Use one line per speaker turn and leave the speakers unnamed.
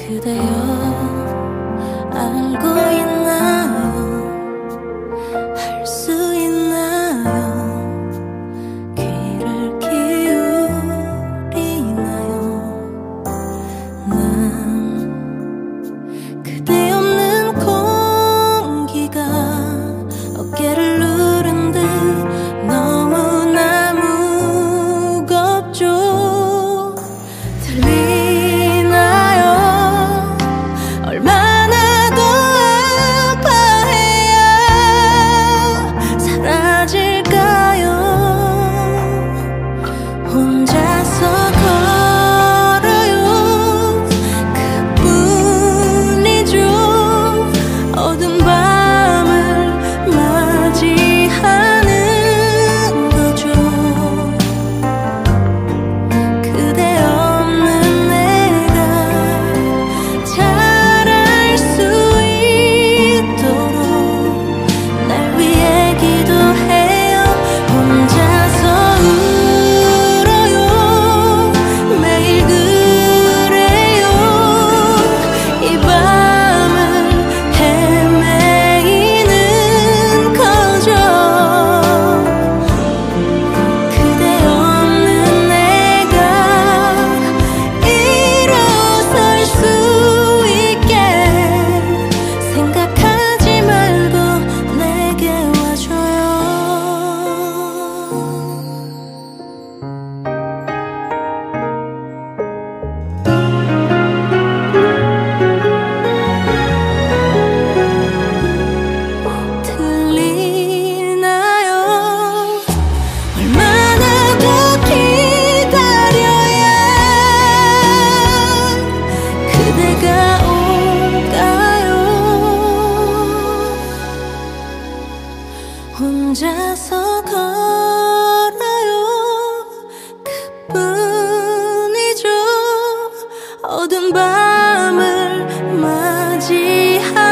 그대여 알고 있나요? 할 수 있나요? 귀를 기울이나요? 난 그대 없는 공기가 어깨를 누른 듯 너무나 무겁죠. 들리나요? 얼마나 더 아파해야 사라질까요? 혼자서 걸어요. 그뿐이죠. 어두운 밤을 맞이하는 거죠. 그대 없는 내가 잘할 수 있도록 날 위해 기도해요. 혼자서 울어요. 매일 그래요. 이 밤을 헤매이는 거죠. 그대 없는 내가 일어설 수 있게 생각하지 말고 내게 와줘요. 들리나요? 얼마나 더 기다려야 그대가 올까요? 혼자서 걸어요. 그뿐이죠. 어두운 밤을 맞이하